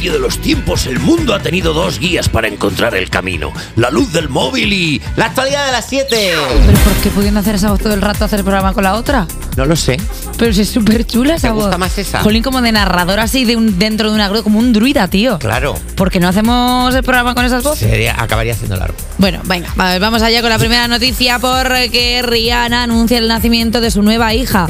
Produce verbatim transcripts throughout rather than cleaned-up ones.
principio de los tiempos el mundo ha tenido dos guías para encontrar el camino. La luz del móvil y la actualidad de las siete. ¿Pero por qué pudiendo hacer esa voz todo el rato hacer el programa con la otra? No lo sé. Pero si es súper chula esa ¿Te voz. gusta más esa? Jolín, como de narrador así de un, dentro de una grúa, como un druida, tío. Claro. ¿Por qué no hacemos el programa con esas voces? Sería, acabaría siendo largo. Bueno, venga, vamos allá con la primera noticia porque Rihanna anuncia el nacimiento de su nueva hija.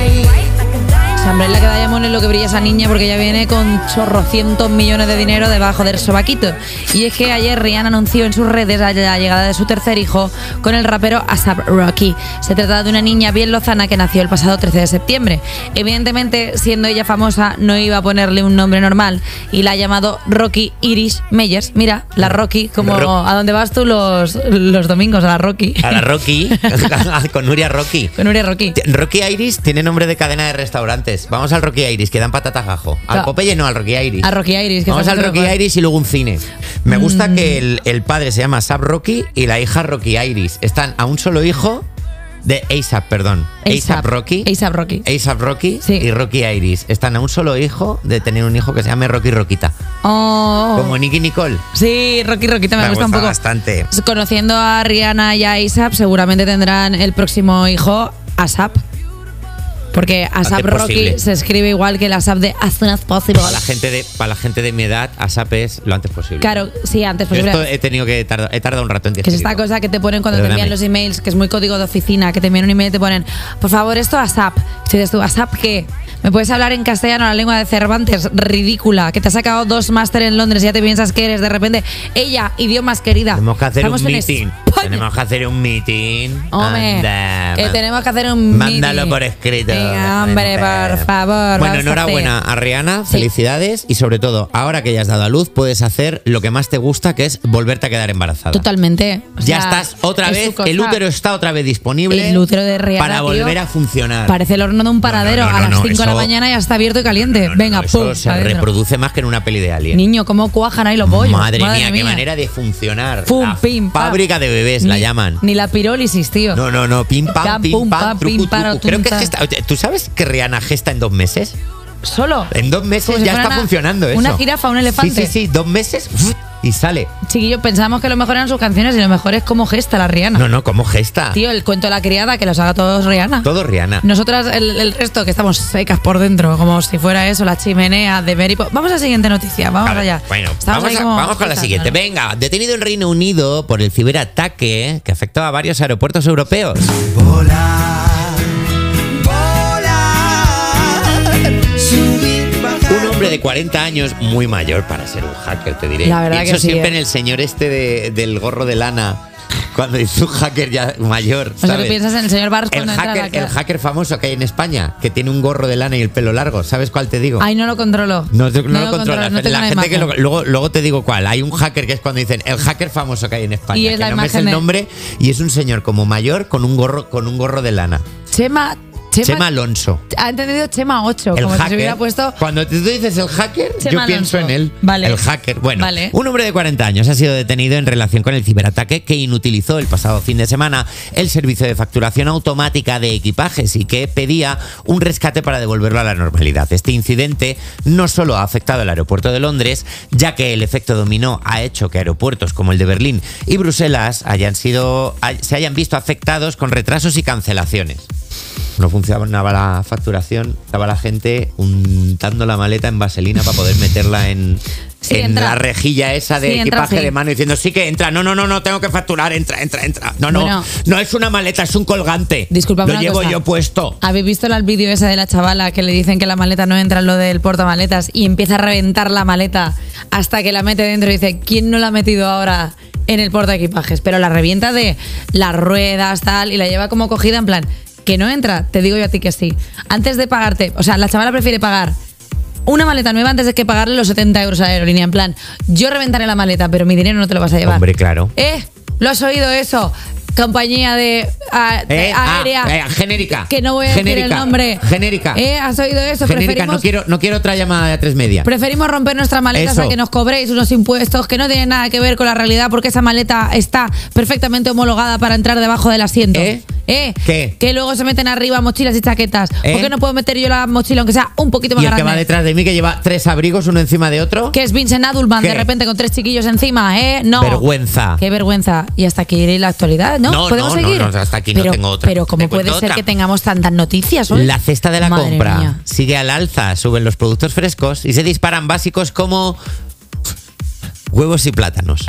Umbrella que da llamón es lo que brilla esa niña porque ella viene con chorrocientos millones de dinero debajo del sobaquito. Y es que ayer Rihanna anunció en sus redes la llegada de su tercer hijo con el rapero A$ap Rocky. Se trata de una niña bien lozana que nació el pasado trece de septiembre. Evidentemente, siendo ella famosa, no iba a ponerle un nombre normal y la ha llamado Rocky Iris Meyers. Mira, la Rocky, como Ro- ¿a dónde vas tú los, los domingos? A la Rocky. A la Rocky, con Nuria Rocky. Con Nuria Rocky. Rocky Iris tiene nombre de cadena de restaurantes. Vamos al Rocky Iris, que dan patatas gajo. Al no. Popeye no, al Rocky Iris. A Rocky Iris. Que Vamos al Rocky mejor. Iris y luego un cine. Me gusta mm. que el, el padre se llama A$ap Rocky y la hija Rocky Iris. Están a un solo hijo de A$ap, perdón. A$ap Rocky. A$ap Rocky. A$ap Rocky sí. y Rocky Iris. Están a un solo hijo de tener un hijo que se llame Rocky Roquita. Oh. Como Nicky Nicole. Sí, Rocky Roquita me, me gusta, gusta un poco. Bastante. Conociendo a Rihanna y a A$ap, seguramente tendrán el próximo hijo A$ap. Porque A$ap Rocky se escribe igual que el A$ap de As Soon As Possible. Para la gente de, para la gente de mi edad, A$ap es lo antes posible. Claro, sí, antes posible. Yo esto he tenido que tardar, he tardado un rato en decirlo. Que es esta cosa que te ponen cuando Perdóname. te envían los emails, que es muy código de oficina, que te envían un email y te ponen, por favor, esto A$ap. Si dices tú, ¿A$ap qué? ¿Me puedes hablar en castellano, la lengua de Cervantes? Ridícula. Que te has sacado dos máster en Londres y ya te piensas que eres de repente ella, idiomas querida. Tenemos que hacer Estamos un en meeting. España. Tenemos que hacer un meeting. Hombre, Anda, que tenemos que hacer un mándalo meeting. Mándalo por escrito. Venga, hombre, por favor. Bueno, enhorabuena a, a Rihanna, sí. Felicidades y sobre todo, ahora que ya has dado a luz, puedes hacer lo que más te gusta, que es volverte a quedar embarazada. Totalmente. O ya sea, estás otra vez, el útero está otra vez disponible. El útero de Rihanna, para volver tío, a funcionar. Parece el horno de un paradero. No, no, no, a las no, cinco de la eso, mañana ya está abierto y caliente. No, no, Venga, no, eso pum, se adentro. reproduce más que en una peli de Alien. Niño, cómo cuajan ahí los bollos. Madre, Madre mía, mía, qué manera de funcionar. Pum, la pim, fábrica de bebés ni, la llaman. Ni la pirólisis, tío. No, no, no. Pim, pam, Pam, pim, pum, pam, pam, trucu, pim, trucu. para, Creo que tum, es que está, ¿tú sabes que Rihanna gesta en dos meses? ¿Solo? En dos meses Como si ya fuera está una, funcionando eso. Una jirafa, un elefante. Sí, sí, sí. Dos meses y sale. Chiquillos, pensábamos que lo mejor eran sus canciones y lo mejor es cómo gesta la Rihanna. No, no, cómo gesta. Tío, el cuento de la criada, que los haga todos Rihanna. Todo Rihanna. Nosotras, el, el resto, que estamos secas por dentro, como si fuera eso, la chimenea de Mary Poppins. Vamos a la siguiente noticia, vamos A ver, allá. Bueno, Estamos vamos, a, como vamos con la siguiente. ¿no? Venga, detenido en Reino Unido por el ciberataque que afectó a varios aeropuertos europeos. Volar, volar, subir, bajar. Un hombre de cuarenta años, muy mayor para ser un hacker, te diré. La verdad Pienso que sí, siempre ¿eh? en el señor este de, del gorro de lana. Cuando dice un hacker ya mayor, O sea, ¿sabes? que piensas en el señor Barnes el cuando entra a hacker, la el hacker famoso que hay en España, que tiene un gorro de lana y el pelo largo. ¿Sabes cuál te digo? Ay, no lo controlo. No, no, no lo controlo, controlas. no tengo la una gente que imagen. lo- luego, luego te digo cuál. Hay un hacker que es cuando dicen el hacker famoso que hay en España. Y es que la no me sé imagen el de- nombre y es un señor como mayor con un gorro, con un gorro de lana. Chema, Chema, Chema Alonso. Ha entendido Chema ocho, El como si hacker. se hubiera puesto. Cuando tú dices el hacker, Chema yo pienso Alonso. en él. Vale. El hacker. Bueno, Vale. un hombre de cuarenta años ha sido detenido en relación con el ciberataque que inutilizó el pasado fin de semana el servicio de facturación automática de equipajes y que pedía un rescate para devolverlo a la normalidad. Este incidente no solo ha afectado al aeropuerto de Londres, ya que el efecto dominó ha hecho que aeropuertos como el de Berlín y Bruselas hayan sido, se hayan visto afectados con retrasos y cancelaciones. No funcionaba la facturación, estaba la gente untando la maleta en vaselina para poder meterla en, Sí, en entra. la rejilla esa de Sí, entra, equipaje sí. de mano diciendo sí que entra, no, no, no, no, tengo que facturar, entra, entra, entra. No, no, Bueno. no es una maleta, es un colgante. Disculpame Lo una llevo cosa. yo puesto. ¿Habéis visto el vídeo ese de la chavala que le dicen que la maleta no entra en lo del portamaletas y empieza a reventar la maleta hasta que la mete dentro y dice, ¿quién no la ha metido ahora en el porta equipajes? Pero la revienta de las ruedas, tal, y la lleva como cogida en plan, que no entra, te digo yo a ti que sí. Antes de pagarte, o sea, la chavala prefiere pagar una maleta nueva antes de que pagarle los setenta euros a la aerolínea. En plan, yo reventaré la maleta, pero mi dinero no te lo vas a llevar. Hombre, claro. ¿Eh? ¿Lo has oído eso? compañía de, a- de Eh, ah, aérea. eh, genérica. Que no voy a genérica, decir el nombre. Genérica. Eh, ¿Has oído eso? Genérica, Preferimos, no quiero, no quiero otra llamada de a tres media. preferimos romper nuestras maletas Eso. a que nos cobréis unos impuestos que no tienen nada que ver con la realidad porque esa maleta está perfectamente homologada para entrar debajo del asiento. ¿Eh? ¿Eh? ¿Qué? Que luego se meten arriba mochilas y chaquetas. ¿Eh? ¿Por qué no puedo meter yo la mochila aunque sea un poquito más Y el que grande? va detrás de mí que lleva tres abrigos uno encima de otro. Que es Vincent Adulman ¿Qué? de repente con tres chiquillos encima, ¿eh? No. Vergüenza. Qué vergüenza. Y hasta aquí iré la actualidad, ¿no? No, ¿Podemos no, no, seguir? no, hasta aquí no pero, tengo otra. Pero ¿cómo Te puede cuento ser otra. que tengamos tantas noticias hoy? La cesta de la Madre compra mía. sigue al alza, suben los productos frescos y se disparan básicos como huevos y plátanos.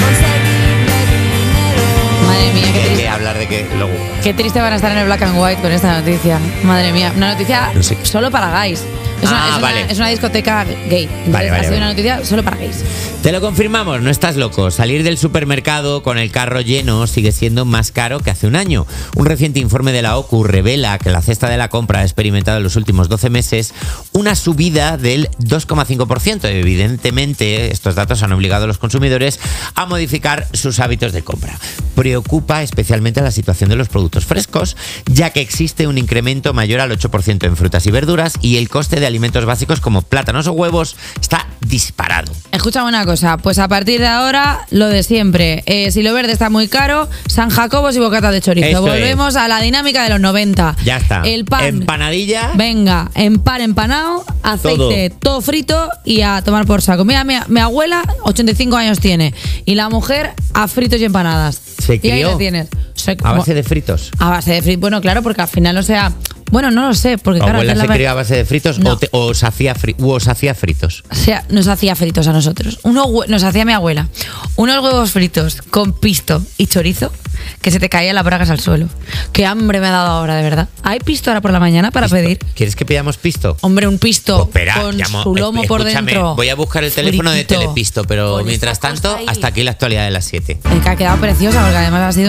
Madre mía, qué Hay triste. que hablar de que luego... Qué triste van a estar en el Black and White con esta noticia. Madre mía, una noticia No sé. solo para gays. Es, una, Ah, es, una, vale. es una discoteca gay. Entonces, Vale, vale, ha sido vale. una noticia solo para gays. Te lo confirmamos, no estás loco. Salir del supermercado con el carro lleno sigue siendo más caro que hace un año. Un reciente informe de la O C U revela que la cesta de la compra ha experimentado en los últimos doce meses una subida del dos coma cinco por ciento. Evidentemente, estos datos han obligado a los consumidores a modificar sus hábitos de compra. Preocupa especialmente la situación de los productos frescos, ya que existe un incremento mayor al ocho por ciento en frutas y verduras y el coste de alimentos básicos como plátanos o huevos está disparado. Escúchame una cosa, pues a partir de ahora, lo de siempre. Eh, si lo verde está muy caro, San Jacobos y bocata de chorizo. Esto Volvemos a la dinámica de los noventa. Ya está. El pan. Empanadilla. Venga, en pan empanado, aceite, todo. frito y a tomar por saco. Mira, mi, mi abuela, ochenta y cinco años tiene. Y la mujer, a fritos y empanadas. Se Y ahí crió la tienes. Se- a base de fritos. A base de fritos. Bueno, claro, porque al final, o sea. Bueno, no lo sé, porque ¿Tu claro. abuela hacer se la- crió a base de fritos No. o, te- o os hacía fri- u os hacía fritos? O sea, nos hacía fritos a nosotros. Unos hue- nos hacía mi abuela. Unos huevos fritos con pisto y chorizo que se te caían las bragas al suelo. Qué hambre me ha dado ahora, de verdad. ¿Hay pisto ahora por la mañana para pedir? ¿Quieres que pidamos pisto? Hombre, un pisto Pues espera, con llamo- su lomo eh, por escúchame, dentro. voy a buscar el teléfono de Fritito. Telepisto, pero Con mientras esta tanto, cosa ahí. hasta aquí la actualidad de las siete. El que ha quedado preciosa, porque además ha sido